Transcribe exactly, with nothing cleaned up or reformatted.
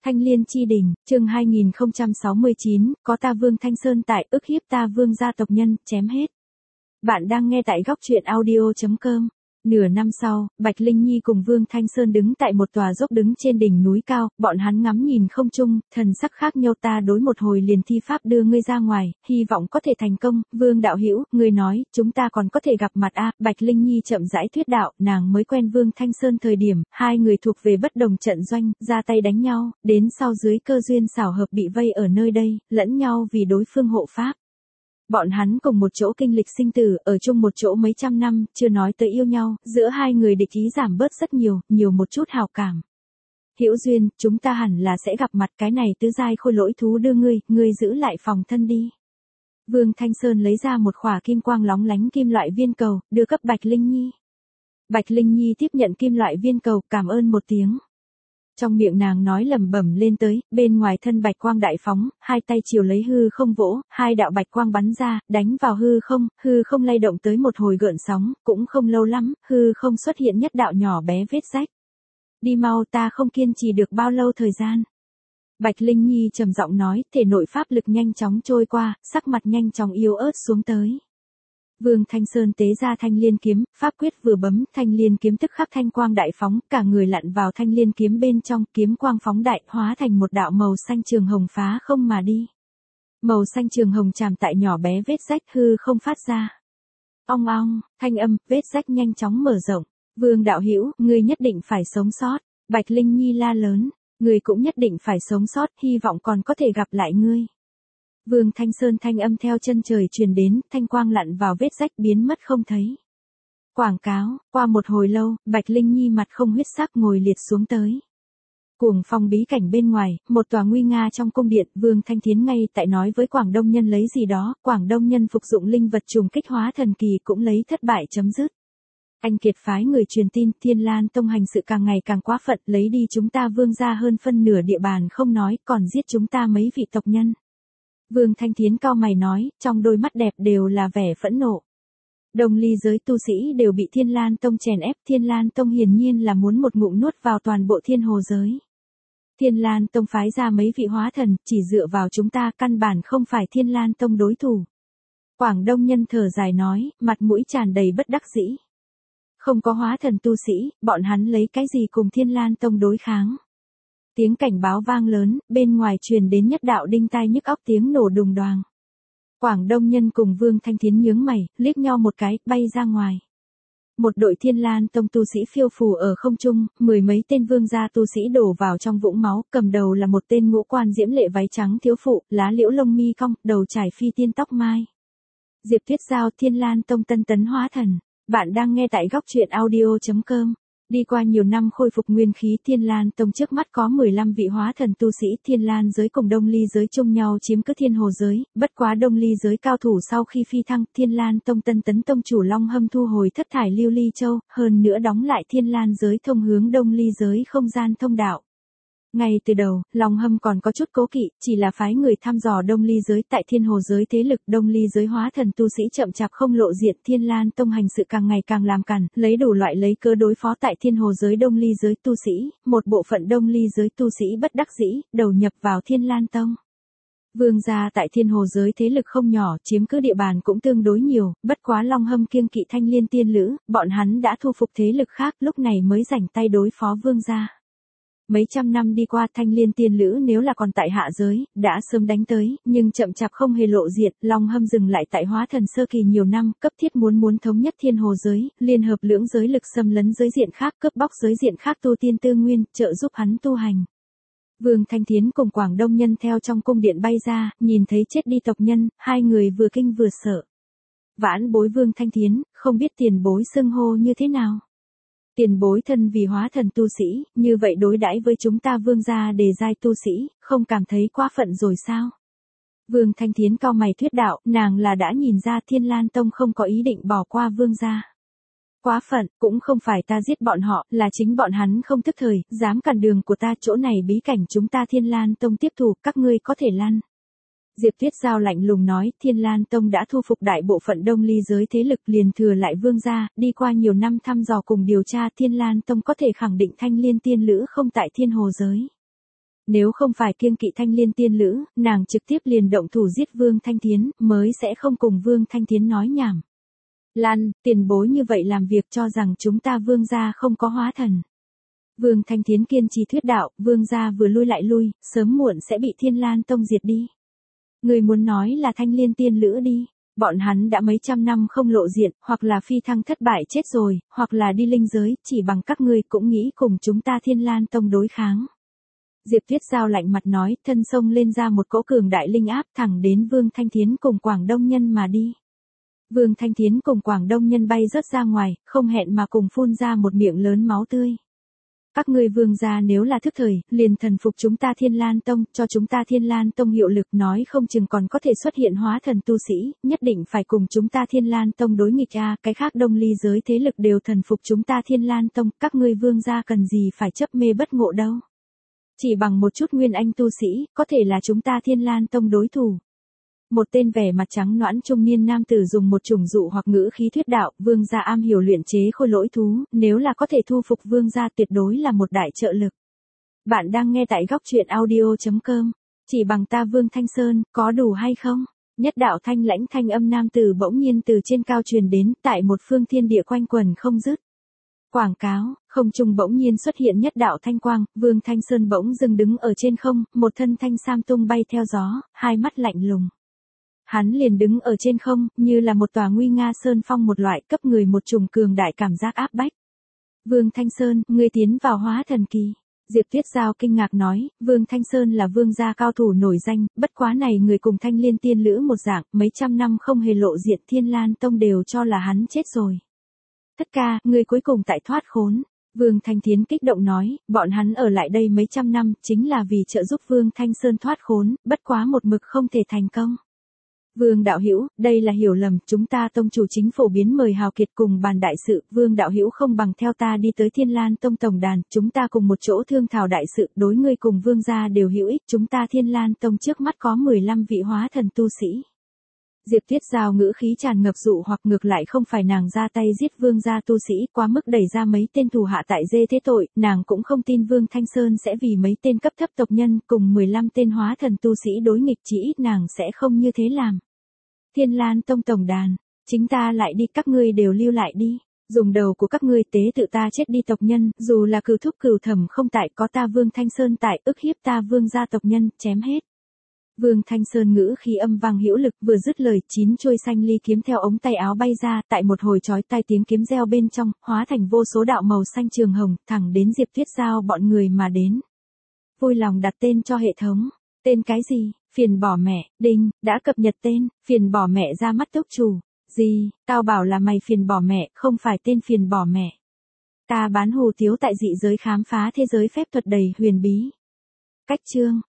Thanh Liên Chi Đình, chương hai nghìn không trăm sáu mươi chín, có ta Vương Thanh Sơn tại, ức hiếp ta Vương gia tộc nhân, chém hết. Bạn đang nghe tại góc truyện audio chấm com. Nửa năm sau, Bạch Linh Nhi cùng Vương Thanh Sơn đứng tại một tòa dốc đứng trên đỉnh núi cao, bọn hắn ngắm nhìn không trung, thần sắc khác nhau. Ta đối một hồi liền thi pháp đưa ngươi ra ngoài, hy vọng có thể thành công. Vương đạo hữu, ngươi nói, chúng ta còn có thể gặp mặt a? Bạch Linh Nhi chậm rãi thuyết đạo, nàng mới quen Vương Thanh Sơn thời điểm, hai người thuộc về bất đồng trận doanh, ra tay đánh nhau, đến sau dưới cơ duyên xảo hợp bị vây ở nơi đây, lẫn nhau vì đối phương hộ pháp. Bọn hắn cùng một chỗ kinh lịch sinh tử, ở chung một chỗ mấy trăm năm, chưa nói tới yêu nhau, giữa hai người địch ý giảm bớt rất nhiều, nhiều một chút hào cảm. Hữu duyên, chúng ta hẳn là sẽ gặp mặt, cái này tứ giai khôi lỗi thú đưa ngươi, ngươi giữ lại phòng thân đi. Vương Thanh Sơn lấy ra một khỏa kim quang lóng lánh kim loại viên cầu, đưa cấp Bạch Linh Nhi. Bạch Linh Nhi tiếp nhận kim loại viên cầu, cảm ơn một tiếng. Trong miệng nàng nói lẩm bẩm lên tới, bên ngoài thân bạch quang đại phóng, hai tay chiều lấy hư không vỗ, hai đạo bạch quang bắn ra, đánh vào hư không, hư không lay động tới một hồi gợn sóng, cũng không lâu lắm, hư không xuất hiện nhất đạo nhỏ bé vết rách. Đi mau, ta không kiên trì được bao lâu thời gian. Bạch Linh Nhi trầm giọng nói, thể nội pháp lực nhanh chóng trôi qua, sắc mặt nhanh chóng yếu ớt xuống tới. Vương Thanh Sơn tế ra thanh liên kiếm, pháp quyết vừa bấm, thanh liên kiếm tức khắc thanh quang đại phóng, cả người lặn vào thanh liên kiếm bên trong, kiếm quang phóng đại, hóa thành một đạo màu xanh trường hồng phá không mà đi. Màu xanh trường hồng chạm tại nhỏ bé vết rách hư không phát ra. Ong ong, thanh âm, vết rách nhanh chóng mở rộng. Vương đạo hữu, ngươi nhất định phải sống sót. Bạch Linh Nhi la lớn, ngươi cũng nhất định phải sống sót, hy vọng còn có thể gặp lại ngươi. Vương Thanh Sơn thanh âm theo chân trời truyền đến, thanh quang lặn vào vết rách biến mất không thấy. Quảng cáo, qua một hồi lâu, Bạch Linh Nhi mặt không huyết sắc ngồi liệt xuống tới. Cuồng phong bí cảnh bên ngoài, một tòa nguy nga trong cung điện, Vương Thanh Thiến ngay tại nói với Quảng Đông Nhân lấy gì đó, Quảng Đông Nhân phục dụng linh vật trùng kích hóa thần kỳ cũng lấy thất bại chấm dứt. Anh kiệt phái người truyền tin, Thiên Lan Tông hành sự càng ngày càng quá phận, lấy đi chúng ta Vương gia hơn phân nửa địa bàn không nói, còn giết chúng ta mấy vị tộc nhân. Vương Thanh Thiến cau mày nói, trong đôi mắt đẹp đều là vẻ phẫn nộ. Đồng ly giới tu sĩ đều bị Thiên Lan Tông chèn ép, Thiên Lan Tông hiển nhiên là muốn một ngụm nuốt vào toàn bộ thiên hồ giới. Thiên Lan Tông phái ra mấy vị hóa thần, chỉ dựa vào chúng ta căn bản không phải Thiên Lan Tông đối thủ. Quảng Đông Nhân thở dài nói, mặt mũi tràn đầy bất đắc dĩ. Không có hóa thần tu sĩ, bọn hắn lấy cái gì cùng Thiên Lan Tông đối kháng. Tiếng cảnh báo vang lớn, bên ngoài truyền đến nhất đạo đinh tai nhức óc tiếng nổ đùng đoàng. Quảng Đông Nhân cùng Vương Thanh Thiến nhướng mày, liếc nhau một cái, bay ra ngoài. Một đội Thiên Lan Tông tu sĩ phiêu phù ở không trung, mười mấy tên vương gia tu sĩ đổ vào trong vũng máu, cầm đầu là một tên ngũ quan diễm lệ váy trắng thiếu phụ, lá liễu lông mi cong, đầu trải phi tiên tóc mai. Diệp Tuyết Giao, Thiên Lan Tông tân tấn hóa thần. Bạn đang nghe tại góc truyện audio chấm com. Đi qua nhiều năm khôi phục nguyên khí, Thiên Lan Tông trước mắt có mười lăm vị hóa thần tu sĩ, Thiên Lan giới cùng Đông Ly giới chung nhau chiếm cứ thiên hồ giới, bất quá Đông Ly giới cao thủ sau khi phi thăng, Thiên Lan Tông tân tấn tông chủ Long Hâm thu hồi thất thải lưu ly châu, hơn nữa đóng lại Thiên Lan giới thông hướng Đông Ly giới không gian thông đạo. Ngay từ đầu, Long Hâm còn có chút cố kỵ, chỉ là phái người thăm dò Đông Ly giới tại thiên hồ giới thế lực Đông Ly giới hóa thần tu sĩ chậm chạp không lộ diện, Thiên Lan Tông hành sự càng ngày càng làm càn, lấy đủ loại lấy cớ đối phó tại thiên hồ giới Đông Ly giới tu sĩ, một bộ phận Đông Ly giới tu sĩ bất đắc dĩ, đầu nhập vào Thiên Lan Tông. Vương gia tại thiên hồ giới thế lực không nhỏ, chiếm cứ địa bàn cũng tương đối nhiều, bất quá Long Hâm kiêng kỵ Thanh Liên tiên lữ, bọn hắn đã thu phục thế lực khác, lúc này mới rảnh tay đối phó vương gia. Mấy trăm năm đi qua, Thanh Liên tiên lữ nếu là còn tại hạ giới, đã sớm đánh tới, nhưng chậm chạp không hề lộ diện, Long Hâm dừng lại tại hóa thần sơ kỳ nhiều năm, cấp thiết muốn muốn thống nhất thiên hồ giới, liên hợp lưỡng giới lực xâm lấn giới diện khác, cướp bóc giới diện khác tu tiên tư nguyên, trợ giúp hắn tu hành. Vương Thanh Thiến cùng Quảng Đông Nhân theo trong cung điện bay ra, nhìn thấy chết đi tộc nhân, hai người vừa kinh vừa sợ. Vãn bối Vương Thanh Thiến, không biết tiền bối xưng hô như thế nào. Tiền bối thân vì hóa thần tu sĩ, như vậy đối đãi với chúng ta vương gia đề giai tu sĩ, không cảm thấy quá phận rồi sao? Vương Thanh Thiến cau mày thuyết đạo, nàng là đã nhìn ra Thiên Lan Tông không có ý định bỏ qua vương gia. Quá phận, cũng không phải ta giết bọn họ, là chính bọn hắn không thức thời, dám cản đường của ta, chỗ này bí cảnh chúng ta Thiên Lan Tông tiếp thủ, các ngươi có thể lăn. Diệp Tuyết Giao lạnh lùng nói, Thiên Lan Tông đã thu phục đại bộ phận Đông Ly giới thế lực, liền thừa lại vương gia, đi qua nhiều năm thăm dò cùng điều tra, Thiên Lan Tông có thể khẳng định Thanh Liên tiên lữ không tại thiên hồ giới. Nếu không phải kiêng kỵ Thanh Liên tiên lữ, nàng trực tiếp liền động thủ giết Vương Thanh Thiến, mới sẽ không cùng Vương Thanh Thiến nói nhảm. Lan, tiền bối như vậy làm việc cho rằng chúng ta Vương gia không có hóa thần. Vương Thanh Thiến kiên trì thuyết đạo, Vương gia vừa lui lại lui, sớm muộn sẽ bị Thiên Lan Tông diệt đi. Người muốn nói là Thanh Liên tiên lữ đi. Bọn hắn đã mấy trăm năm không lộ diện, hoặc là phi thăng thất bại chết rồi, hoặc là đi linh giới, chỉ bằng các ngươi cũng nghĩ cùng chúng ta Thiên Lan Tông đối kháng. Diệp Tuyết Giao lạnh mặt nói, thân sông lên ra một cỗ cường đại linh áp thẳng đến Vương Thanh Thiến cùng Quảng Đông Nhân mà đi. Vương Thanh Thiến cùng Quảng Đông Nhân bay rớt ra ngoài, không hẹn mà cùng phun ra một miệng lớn máu tươi. Các ngươi Vương gia nếu là thức thời, liền thần phục chúng ta Thiên Lan Tông, cho chúng ta Thiên Lan Tông hiệu lực, nói không chừng còn có thể xuất hiện hóa thần tu sĩ, nhất định phải cùng chúng ta Thiên Lan Tông đối nghịch a, cái khác Đông Ly giới thế lực đều thần phục chúng ta Thiên Lan Tông, các ngươi Vương gia cần gì phải chấp mê bất ngộ đâu. Chỉ bằng một chút nguyên anh tu sĩ, có thể là chúng ta Thiên Lan Tông đối thủ. Một tên vẻ mặt trắng nõn trung niên nam tử dùng một chủng dụ hoặc ngữ khí thuyết đạo, Vương gia am hiểu luyện chế khôi lỗi thú, nếu là có thể thu phục Vương gia tuyệt đối là một đại trợ lực. Bạn đang nghe tại góc truyện audio chấm com, chỉ bằng ta Vương Thanh Sơn, có đủ hay không? Nhất đạo thanh lãnh thanh âm nam tử bỗng nhiên từ trên cao truyền đến, tại một phương thiên địa quanh quần không dứt. Quảng cáo, không trung bỗng nhiên xuất hiện nhất đạo thanh quang, Vương Thanh Sơn bỗng dưng đứng ở trên không, một thân thanh sam tung bay theo gió, hai mắt lạnh lùng. Hắn liền đứng ở trên không, như là một tòa nguy nga sơn phong một loại cấp người một trùng cường đại cảm giác áp bách. Vương Thanh Sơn, ngươi tiến vào hóa thần kỳ. Diệp Tuyết Giao kinh ngạc nói, Vương Thanh Sơn là vương gia cao thủ nổi danh, bất quá này người cùng Thanh Liên tiên lữ một dạng, mấy trăm năm không hề lộ diện Thiên Lan Tông đều cho là hắn chết rồi. Thất ca, ngươi cuối cùng tại thoát khốn. Vương Thanh Thiến kích động nói, bọn hắn ở lại đây mấy trăm năm, chính là vì trợ giúp Vương Thanh Sơn thoát khốn, bất quá một mực không thể thành công. Vương đạo hữu, đây là hiểu lầm, chúng ta tông chủ chính phổ biến mời hào kiệt cùng bàn đại sự, Vương đạo hữu không bằng theo ta đi tới Thiên Lan Tông tổng đàn, chúng ta cùng một chỗ thương thảo đại sự, đối ngươi cùng Vương gia đều hữu ích, chúng ta Thiên Lan Tông trước mắt có mười lăm vị hóa thần tu sĩ. Diệp Tuyết Giao ngữ khí tràn ngập dụ hoặc ngược lại không phải nàng ra tay giết Vương gia tu sĩ, quá mức đẩy ra mấy tên thù hạ tại dê thế tội, nàng cũng không tin Vương Thanh Sơn sẽ vì mấy tên cấp thấp tộc nhân cùng mười lăm tên hóa thần tu sĩ đối nghịch, chỉ ít nàng sẽ không như thế làm. Thiên Lan Tông tổng đàn, chính ta lại đi, các ngươi đều lưu lại đi, dùng đầu của các ngươi tế tự ta chết đi tộc nhân, dù là cừu thúc cừu thẩm không tại, có ta Vương Thanh Sơn tại, ức hiếp ta Vương gia tộc nhân, chém hết. Vương Thanh Sơn ngữ khi âm vang hữu lực, vừa dứt lời, chín chuôi xanh ly kiếm theo ống tay áo bay ra, tại một hồi chói tai tiếng kiếm reo bên trong, hóa thành vô số đạo màu xanh trường hồng, thẳng đến Diệp Tuyết Giao bọn người mà đến. Vui lòng đặt tên cho hệ thống. Tên cái gì? Phiền bỏ mẹ, đinh, đã cập nhật tên, phiền bỏ mẹ ra mắt túc chủ. Gì, tao bảo là mày phiền bỏ mẹ, không phải tên phiền bỏ mẹ. Ta bán hủ tiếu tại dị giới khám phá thế giới phép thuật đầy huyền bí. Cách chương.